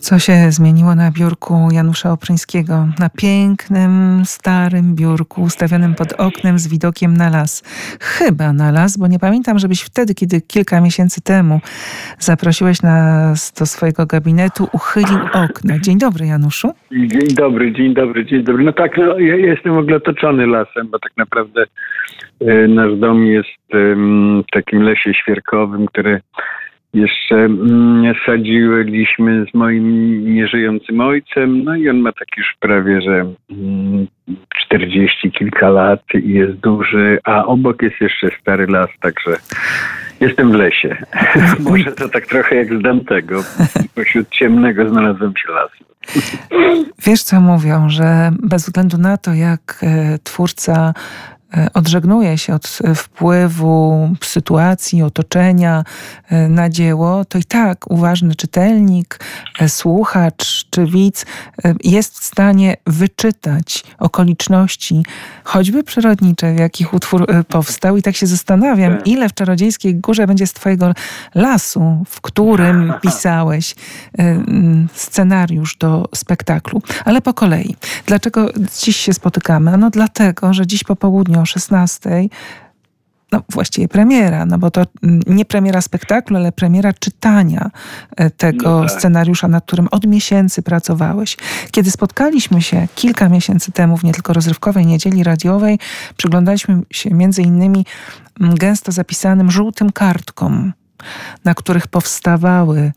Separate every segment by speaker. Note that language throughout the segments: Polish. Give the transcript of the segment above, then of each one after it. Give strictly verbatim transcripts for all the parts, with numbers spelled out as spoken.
Speaker 1: Co się zmieniło na biurku Janusza Oprzyńskiego? Na pięknym, starym biurku ustawionym pod oknem z widokiem na las. Chyba na las, bo nie pamiętam, żebyś wtedy, kiedy kilka miesięcy temu zaprosiłeś nas do swojego gabinetu, uchylił okno. Dzień dobry, Januszu.
Speaker 2: Dzień dobry, dzień dobry, dzień dobry. No tak, no, ja jestem w ogóle otoczony lasem, bo tak naprawdę e, nasz dom jest e, w takim lesie świerkowym, który jeszcze mm, sadziłyśmy z moim nieżyjącym ojcem, no i on ma tak już prawie, że mm, czterdzieści kilka lat i jest duży, a obok jest jeszcze stary las, także jestem w lesie. Może to tak trochę jak z Dantego. Pośród ciemnego znalazłem się lasu.
Speaker 1: Wiesz, co mówią, że bez względu na to, jak e, twórca odżegnuje się od wpływu sytuacji, otoczenia na dzieło, to i tak uważny czytelnik, słuchacz czy widz jest w stanie wyczytać okoliczności, choćby przyrodnicze, w jakich utwór powstał. I tak się zastanawiam, ile w Czarodziejskiej Górze będzie z twojego lasu, w którym pisałeś scenariusz do spektaklu. Ale po kolei. Dlaczego dziś się spotykamy? No dlatego, że dziś po południu o szesnastej, no właściwie premiera, no bo to nie premiera spektaklu, ale premiera czytania tego no tak. scenariusza, nad którym od miesięcy pracowałeś. Kiedy spotkaliśmy się kilka miesięcy temu w nie tylko rozrywkowej niedzieli radiowej, przyglądaliśmy się między innymi gęsto zapisanym żółtym kartkom, na których powstawały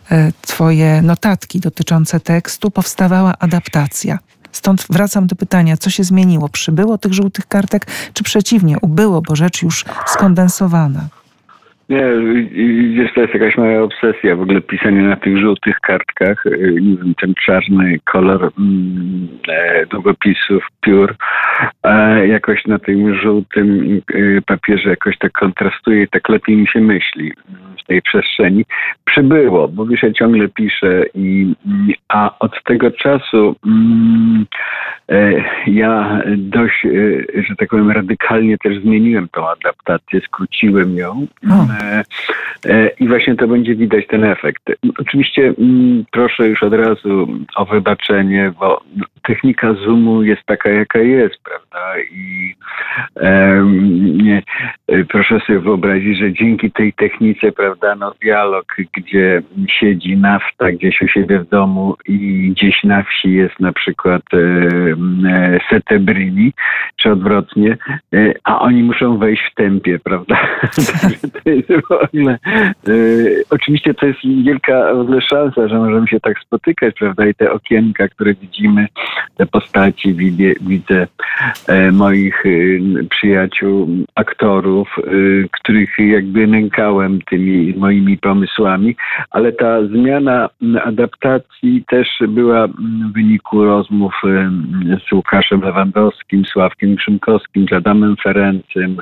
Speaker 1: twoje notatki dotyczące tekstu, powstawała adaptacja. Stąd wracam do pytania, co się zmieniło? Przybyło tych żółtych kartek, czy przeciwnie, ubyło, bo rzecz już skondensowana?
Speaker 2: Nie, jest to jest jakaś moja obsesja, w ogóle pisanie na tych żółtych kartkach, nie wiem, ten czarny kolor mm, długopisów, piór, a jakoś na tym żółtym papierze jakoś tak kontrastuje i tak lepiej mi się myśli w tej przestrzeni. Przybyło, bo wiesz, ja ciągle piszę, i, a od tego czasu mm, e, ja dość, e, że tak powiem, radykalnie też zmieniłem tą adaptację, skróciłem ją. E, e, I właśnie to będzie widać ten efekt. Oczywiście m, proszę już od razu o wybaczenie, bo technika zoomu jest taka, jaka jest, prawda? I e, nie, proszę sobie wyobrazić, że dzięki tej technice, prawda, no dialog, gdzie siedzi nafta gdzieś u siebie w domu i gdzieś na wsi jest na przykład e, e, Settembrini, czy odwrotnie, e, a oni muszą wejść w tempie, prawda? To jest w ogóle, e, oczywiście to jest wielka w ogóle szansa, że możemy się tak spotykać, prawda? I te okienka, które widzimy, te postaci, widzę, widzę e, moich e, przyjaciół, aktorów, e, których jakby nękałem tymi moimi pomysłami, ale ta zmiana adaptacji też była w wyniku rozmów z Łukaszem Lewandowskim, Sławkiem Szymkowskim, z Adamem Ferencym,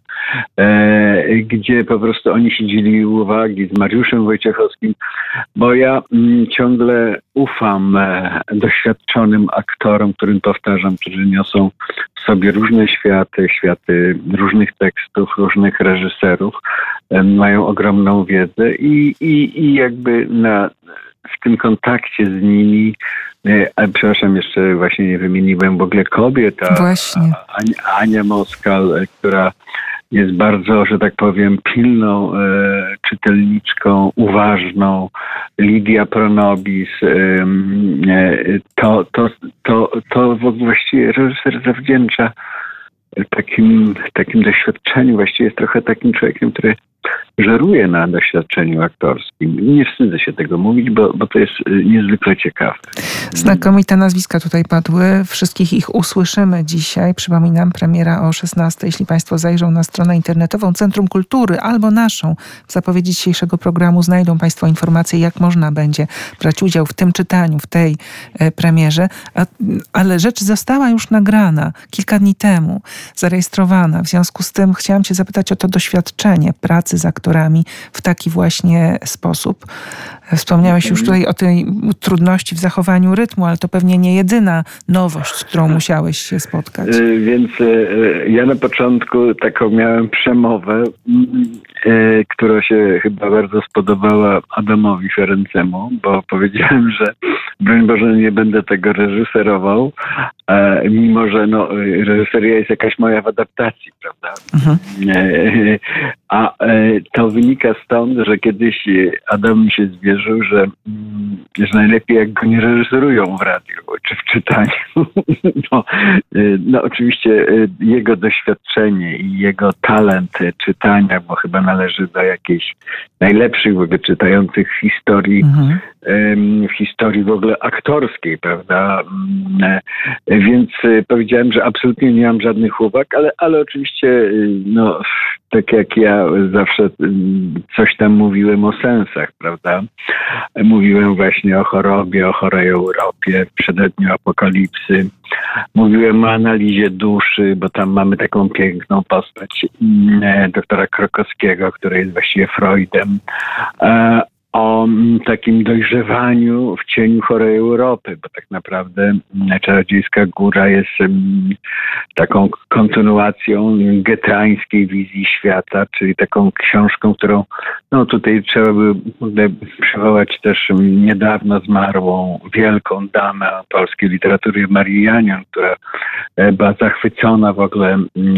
Speaker 2: e, gdzie po prostu oni się dzielili uwagi, z Mariuszem Wojciechowskim, bo ja m, ciągle ufam e, doświadczonym aktorom, którym powtarzam, którzy niosą w sobie różne światy, światy różnych tekstów, różnych reżyserów, e, mają ogromną wiedzę i, i, i jakby na, w tym kontakcie z nimi, a przepraszam, jeszcze właśnie nie wymieniłem w ogóle kobiet, a,
Speaker 1: Właśnie.
Speaker 2: Ania, Ania Moskal, która jest bardzo, że tak powiem, pilną e, czytelniczką, uważną, Lidia Pronobis, e, to, to, to, to właściwie reżyser zawdzięcza takim, takim doświadczeniu, właściwie jest trochę takim człowiekiem, który żeruje na doświadczeniu aktorskim. Nie wstydzę się tego mówić, bo, bo to jest niezwykle ciekawe.
Speaker 1: Znakomite nazwiska tutaj padły. Wszystkich ich usłyszymy dzisiaj. Przypominam, premiera o szesnastej. Jeśli Państwo zajrzą na stronę internetową Centrum Kultury albo naszą, w zapowiedzi dzisiejszego programu znajdą Państwo informacje, jak można będzie brać udział w tym czytaniu, w tej e, premierze. A, ale rzecz została już nagrana kilka dni temu, zarejestrowana. W związku z tym chciałam Cię zapytać o to doświadczenie pracy z aktorami w taki właśnie sposób. Wspomniałeś już tutaj o tej trudności w zachowaniu rytmu, ale to pewnie nie jedyna nowość, z którą musiałeś się spotkać.
Speaker 2: Więc ja na początku taką miałem przemowę która się chyba bardzo spodobała Adamowi Ferencemu, bo powiedziałem, że broń Boże nie będę tego reżyserował, mimo że no, reżyseria jest jakaś moja w adaptacji, prawda? Mhm. A to wynika stąd, że kiedyś Adam mi się zwierzył, że, że najlepiej jak go nie reżyserują w radiu czy w czytaniu. No, no oczywiście jego doświadczenie i jego talent czytania, bo chyba należy do jakiejś najlepszych w ogóle czytających historii, mhm. w historii w ogóle aktorskiej, prawda? Więc powiedziałem, że absolutnie nie mam żadnych uwag, ale, ale oczywiście no, tak jak ja zawsze coś tam mówiłem o sensach, prawda? Mówiłem właśnie o chorobie, o chorej Europie, w przededniu apokalipsy. Mówiłem o analizie duszy, bo tam mamy taką piękną postać doktora Krokowskiego, który jest właściwie Freudem. O takim dojrzewaniu w cieniu chorej Europy, bo tak naprawdę Czarodziejska Góra jest taką kontynuacją geteańskiej wizji świata, czyli taką książką, którą no tutaj trzeba by przywołać też niedawno zmarłą wielką damę polskiej literatury Marię Janion, która była zachwycona w ogóle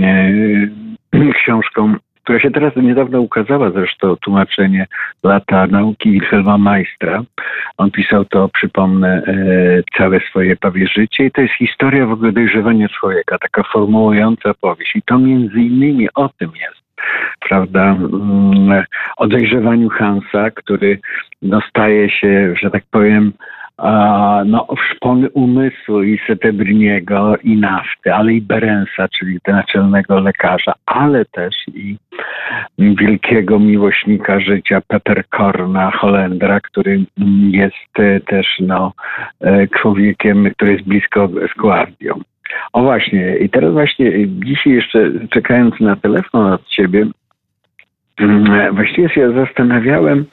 Speaker 2: książką, która się teraz niedawno ukazała, zresztą tłumaczenie Lata nauki Wilhelma Meistra. On pisał to, przypomnę, e, całe swoje prawie życie i to jest historia w ogóle dojrzewania człowieka, taka formułująca powieść. I to między innymi o tym jest. Prawda, o dojrzewaniu Hansa, który no, staje się, że tak powiem, no, w szpony umysłu i Settembryniego, i Nafty, ale i Berensa, czyli naczelnego lekarza, ale też i wielkiego miłośnika życia Peterkorna, Holendra, który jest też no, człowiekiem, który jest blisko z Guardią. O właśnie, i teraz właśnie dzisiaj jeszcze czekając na telefon od ciebie, właściwie się zastanawiałem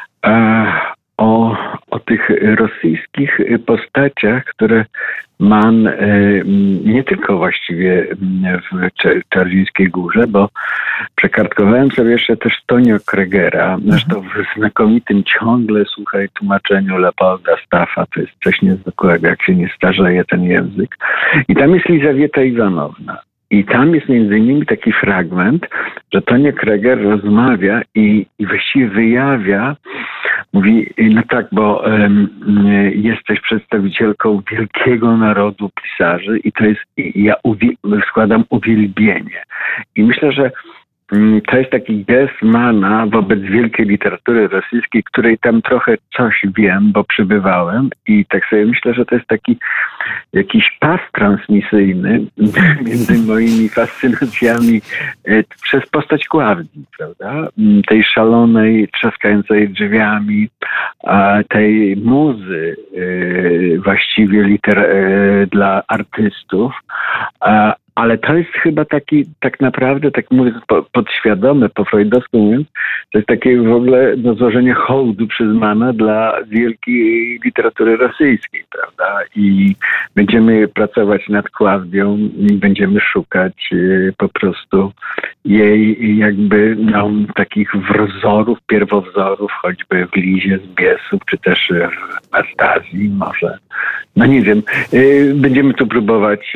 Speaker 2: o, o tych rosyjskich postaciach, które Mann nie tylko właściwie w Czarodziejskiej Górze, bo przekartkowałem sobie jeszcze też Tonio Kregera, zresztą w znakomitym ciągle, słuchaj, tłumaczeniu Leopolda Staffa, to jest coś niezwykłego, jak się nie starzeje ten język. I tam jest Lizawieta Iwanowna. I tam jest między innymi taki fragment, że Tonio Kreger rozmawia i, i właściwie wyjawia, mówi, no tak, bo um, jesteś przedstawicielką wielkiego narodu pisarzy i to jest, i ja uwi- składam uwielbienie. I myślę, że to jest taki gest Manna wobec wielkiej literatury rosyjskiej, której tam trochę coś wiem, bo przybywałem i tak sobie myślę, że to jest taki jakiś pas transmisyjny między moimi fascynacjami przez postać Guardii, prawda? Tej szalonej, trzaskającej drzwiami, tej muzy właściwie liter- dla artystów, ale to jest chyba taki, tak naprawdę, tak mówię, podświadome, po freudowsku mówiąc, to jest takie w ogóle no, złożenie hołdu przez Manna dla wielkiej literatury rosyjskiej, prawda? I będziemy pracować nad Kławdią i będziemy szukać y, po prostu jej jakby no, takich wzorów, pierwowzorów, choćby w Lizie z Biesów, czy też w Astazji może. No nie wiem, y, będziemy tu próbować y,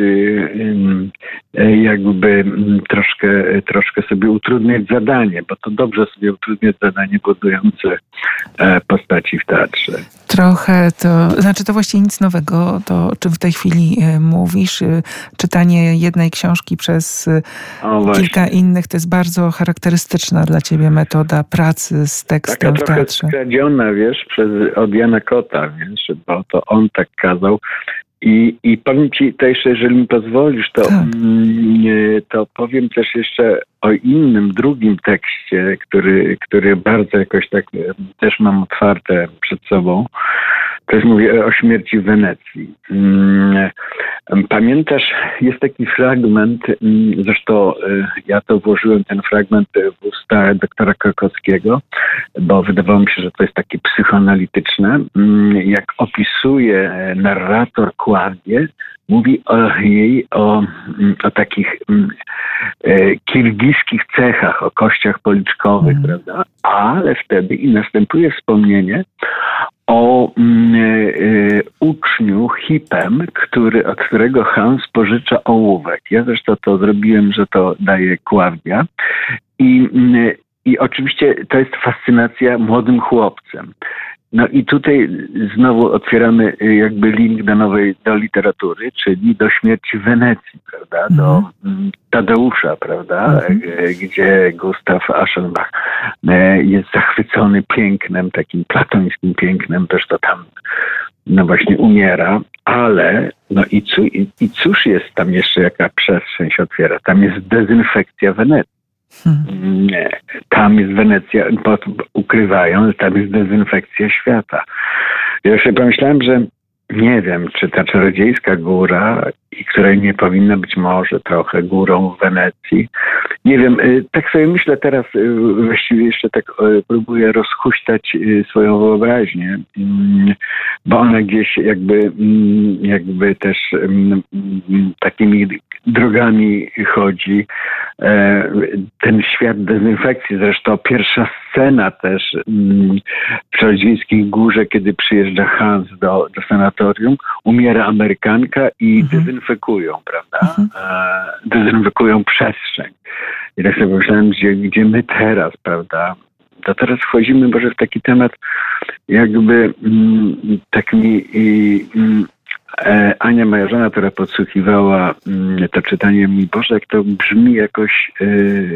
Speaker 2: y, jakby troszkę, troszkę sobie utrudniać zadanie, bo to dobrze sobie utrudniać zadanie budujące postaci w teatrze.
Speaker 1: Trochę to, znaczy to właściwie nic nowego, to o czym w tej chwili mówisz. Czytanie jednej książki przez o, kilka innych to jest bardzo charakterystyczna dla ciebie metoda pracy z tekstem
Speaker 2: Taka
Speaker 1: w teatrze.
Speaker 2: Taka skradziona, wiesz, przez, od Jana Kota, wiesz, bo to on tak kazał. I, I powiem ci też, jeżeli mi pozwolisz, to, tak. to powiem też jeszcze o innym, drugim tekście, który, który bardzo jakoś tak też mam otwarte przed sobą. To jest, mówię o śmierci w Wenecji. Pamiętasz, jest taki fragment, zresztą ja to włożyłem, ten fragment w usta doktora Krokowskiego, bo wydawało mi się, że to jest takie psychoanalityczne, jak opisuje narrator Kławdię mówi o jej, o, o takich e, kirgiskich cechach, o kościach policzkowych, mm. prawda? Ale wtedy i następuje wspomnienie o mm, y, uczniu Hipem, który, od którego Hans pożycza ołówek. Ja zresztą to zrobiłem, że to daje Kławdia. I, y, I oczywiście to jest fascynacja młodym chłopcem. No i tutaj znowu otwieramy jakby link do nowej, do literatury, czyli do śmierci Wenecji, prawda, mm. do mm, Tadeusza, prawda, mm. gdzie Gustav Aschenbach jest zachwycony pięknem, takim platońskim pięknem, też to tam no właśnie umiera, ale no i, cu, i, i cóż jest tam jeszcze, jaka przestrzeń się otwiera? Tam jest dezynfekcja Wenecji. Hmm. Nie, tam jest Wenecja, pod, ukrywają, tam jest dezynfekcja świata. Ja już sobie pomyślałem, że nie wiem, czy ta czarodziejska góra, i której nie powinna być może trochę górą w Wenecji. Nie wiem, tak sobie myślę teraz, właściwie jeszcze tak próbuję rozhuśtać swoją wyobraźnię, bo ona gdzieś jakby, jakby też takimi drogami chodzi. Ten świat dezynfekcji, zresztą pierwsza scena też w Czarodziejskiej Górze, kiedy przyjeżdża Hans do, do sanatorium, umiera Amerykanka i mhm. dezynfekują, prawda? Mhm. Dezynfekują przestrzeń. I tak sobie myślałem, gdzie, gdzie my teraz, prawda? To teraz wchodzimy może w taki temat, jakby mm, tak mi mm, e, Ania, moja żona, która podsłuchiwała mm, to czytanie, mi Boże, jak to brzmi jakoś e,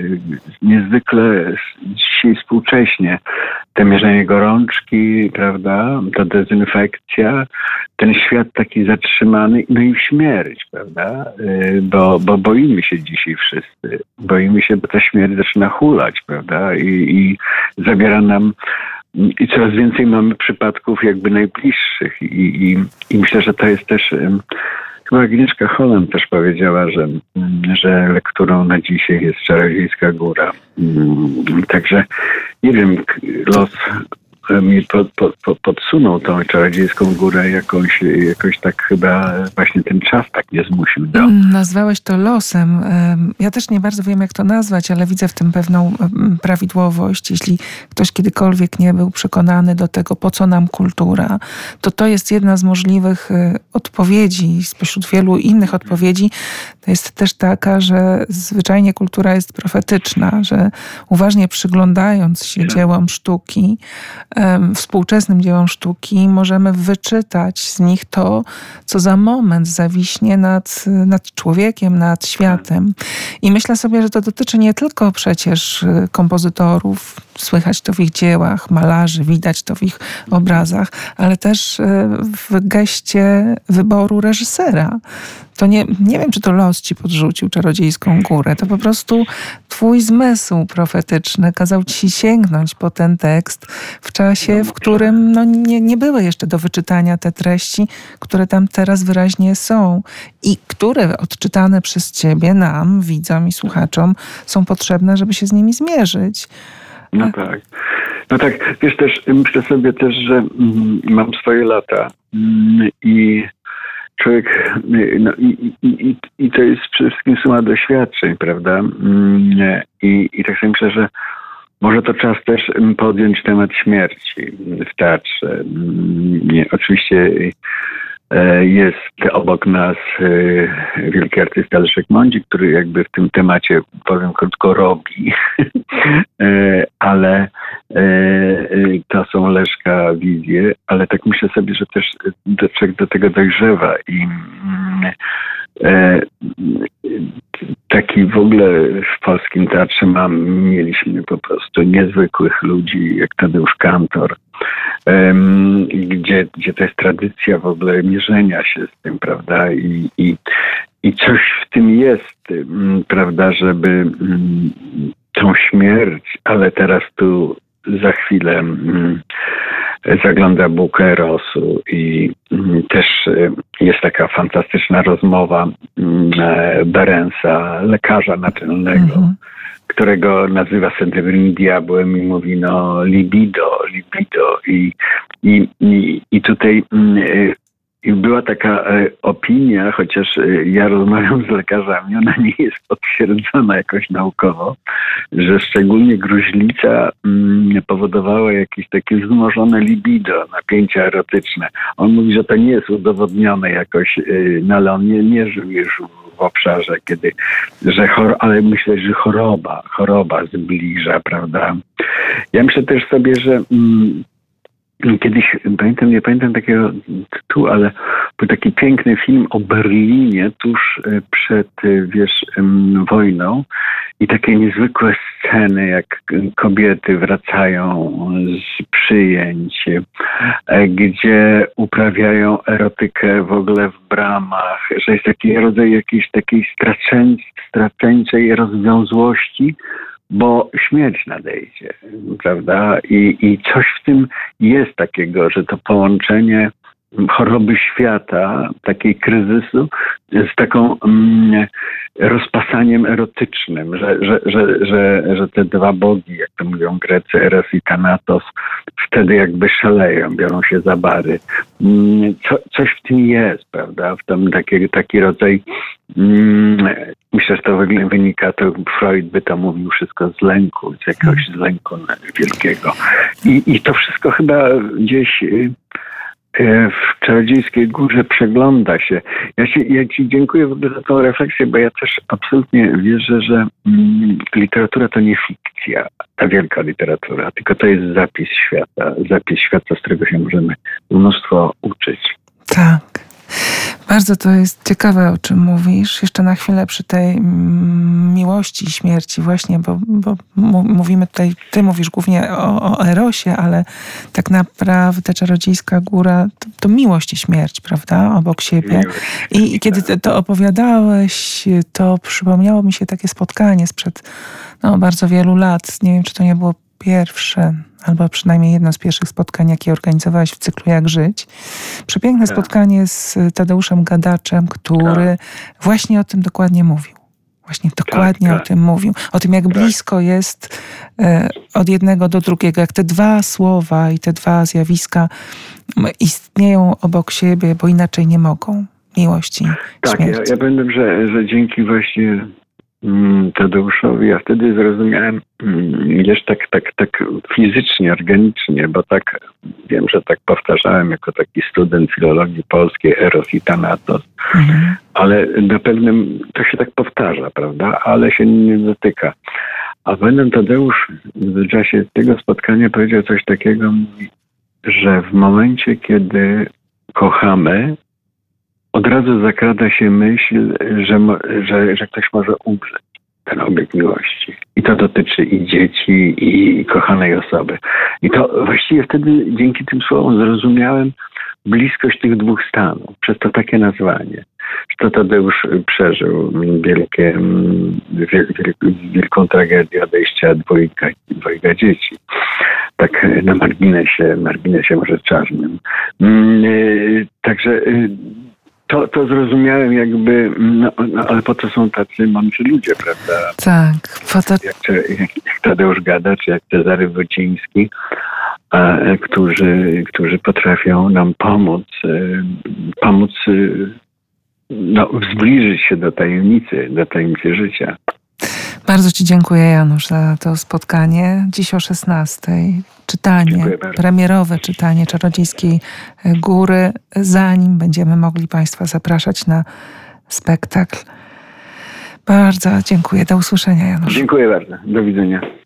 Speaker 2: niezwykle dzisiaj współcześnie. Te mierzenie gorączki, prawda, ta dezynfekcja, ten świat taki zatrzymany, no i śmierć, prawda, bo, bo boimy się dzisiaj wszyscy. Boimy się, bo ta śmierć zaczyna hulać, prawda, i, i zabiera nam, i coraz więcej mamy przypadków jakby najbliższych i, i, i myślę, że to jest też, chyba Agnieszka Holland też powiedziała, że, że lekturą na dzisiaj jest Czarodziejska Góra. Także nie wiem, los mi pod, pod, pod, podsunął tą Czarodziejską Górę jakąś, jakoś tak chyba właśnie ten czas tak nie zmusił do...
Speaker 1: Nazwałeś to losem. Ja też nie bardzo wiem, jak to nazwać, ale widzę w tym pewną prawidłowość. Jeśli ktoś kiedykolwiek nie był przekonany do tego, po co nam kultura, to to jest jedna z możliwych odpowiedzi spośród wielu innych odpowiedzi. To jest też taka, że zwyczajnie kultura jest profetyczna, że uważnie przyglądając się tak. dziełom sztuki, współczesnym dziełom sztuki, możemy wyczytać z nich to, co za moment zawiśnie nad, nad człowiekiem, nad światem. I myślę sobie, że to dotyczy nie tylko przecież kompozytorów, słychać to w ich dziełach, malarzy, widać to w ich obrazach, ale też w geście wyboru reżysera. To nie, nie wiem, czy to los ci podrzucił Czarodziejską Górę. To po prostu twój zmysł profetyczny kazał ci sięgnąć po ten tekst w czasie, w którym no, nie, nie były jeszcze do wyczytania te treści, które tam teraz wyraźnie są i które odczytane przez ciebie, nam, widzom i słuchaczom, są potrzebne, żeby się z nimi zmierzyć.
Speaker 2: No tak. No tak, wiesz też, myślę sobie też, że mm, mam swoje lata mm, i człowiek, no i, i, i to jest przede wszystkim suma doświadczeń, prawda? Mm, i, I tak sobie myślę, że może to czas też podjąć temat śmierci w teatrze. Mm, nie, oczywiście jest obok nas wielki artysta Leszek Mądzik, który jakby w tym temacie, powiem krótko, robi, ale to są Leszka wizje, ale tak myślę sobie, że też do, do tego dojrzewa i taki w ogóle w polskim teatrze mam, mieliśmy po prostu niezwykłych ludzi, jak Tadeusz Kantor, um, gdzie, gdzie to jest tradycja w ogóle mierzenia się z tym, prawda? I, i, i coś w tym jest, prawda, żeby um, tą śmierć, ale teraz tu za chwilę um, zagląda bułkę Erosu i um, też um, jest taka fantastyczna rozmowa um, Berensa, lekarza naczelnego, mhm. którego nazywa sensownym diabłem i mówi no libido, libido i, i, i, i tutaj I była taka e, opinia, chociaż e, ja rozmawiam z lekarzami, ona nie jest potwierdzona jakoś naukowo, że szczególnie gruźlica mm, powodowała jakieś takie wzmożone libido, napięcia erotyczne. On mówi, że to nie jest udowodnione jakoś, e, no ale on nie, nie żył już w obszarze, kiedy, że chor- ale myślę, że choroba, choroba zbliża, prawda? Ja myślę też sobie, że mm, kiedyś, pamiętam, nie pamiętam takiego tytułu, ale był taki piękny film o Berlinie tuż przed, wiesz, wojną i takie niezwykłe sceny, jak kobiety wracają z przyjęć, gdzie uprawiają erotykę w ogóle w bramach, że jest taki rodzaj jakiejś takiej straceńczej rozwiązłości, bo śmierć nadejdzie, prawda? I, I coś w tym jest takiego, że to połączenie choroby świata, takiej kryzysu z taką mm, rozpasaniem erotycznym, że, że, że, że, że te dwa bogi, jak to mówią Grecy, Eros i Thanatos, wtedy jakby szaleją, biorą się za bary. Mm, co, coś w tym jest, prawda? W tym taki, taki rodzaj, mm, myślę, że to wynika, to Freud by to mówił, wszystko z lęku, z jakiegoś z lęku wielkiego. I, i to wszystko chyba gdzieś w Czarodziejskiej Górze przegląda się. Ja, się. ja Ci dziękuję w ogóle za tą refleksję, bo ja też absolutnie wierzę, że mm, literatura to nie fikcja, ta wielka literatura, tylko to jest zapis świata, zapis świata, z którego się możemy mnóstwo uczyć.
Speaker 1: Tak. Bardzo to jest ciekawe, o czym mówisz. Jeszcze na chwilę przy tej mm, miłości i śmierci właśnie, bo, bo mówimy tutaj, ty mówisz głównie o, o Erosie, ale tak naprawdę Czarodziejska Góra to, to miłość i śmierć, prawda? Obok siebie. I, i kiedy to opowiadałeś, to przypomniało mi się takie spotkanie sprzed no, bardzo wielu lat. Nie wiem, czy to nie było pierwsze, albo przynajmniej jedno z pierwszych spotkań, jakie organizowałeś w cyklu Jak żyć. Przepiękne tak. spotkanie z Tadeuszem Gadaczem, który tak. właśnie o tym dokładnie mówił. Właśnie dokładnie tak, tak. o tym mówił. O tym, jak tak. blisko jest e, od jednego do drugiego, jak te dwa słowa i te dwa zjawiska istnieją obok siebie, bo inaczej nie mogą. Miłość i
Speaker 2: tak,
Speaker 1: śmierć.
Speaker 2: Ja, ja pamiętam, że, że dzięki właśnie Tadeuszowi, ja wtedy zrozumiałem, wiesz, tak, tak, tak fizycznie, organicznie, bo tak, wiem, że tak powtarzałem jako taki student filologii polskiej, Eros i Thanatos, mhm. ale na pewnym, to się tak powtarza, prawda, ale się nie dotyka. A pamiętam, Tadeusz w czasie tego spotkania powiedział coś takiego, że w momencie, kiedy kochamy, od razu zakrada się myśl, że, że, że ktoś może umrzeć, ten obiekt miłości. I to dotyczy i dzieci, i kochanej osoby. I to właściwie wtedy dzięki tym słowom zrozumiałem bliskość tych dwóch stanów, przez to takie nazwanie. Że to Tadeusz przeżył wielkie, wiel, wiel, wielką tragedię odejścia dwojga, dwojga dzieci. Tak na marginesie, marginesie może czarnym. Także To, to zrozumiałem jakby, no, no, ale po co są tacy mądrzy ludzie, prawda?
Speaker 1: Tak. Po to...
Speaker 2: jak, jak, jak Tadeusz Gadacz, jak Cezary Wojciński, a, którzy, którzy potrafią nam pomóc, pomóc no, zbliżyć się do tajemnicy, do tajemnicy życia.
Speaker 1: Bardzo Ci dziękuję, Janusz, za to spotkanie. Dziś o szesnastej czytanie, premierowe czytanie Czarodziejskiej Góry, zanim będziemy mogli Państwa zapraszać na spektakl. Bardzo dziękuję. Do usłyszenia, Janusz.
Speaker 2: Dziękuję bardzo. Do widzenia.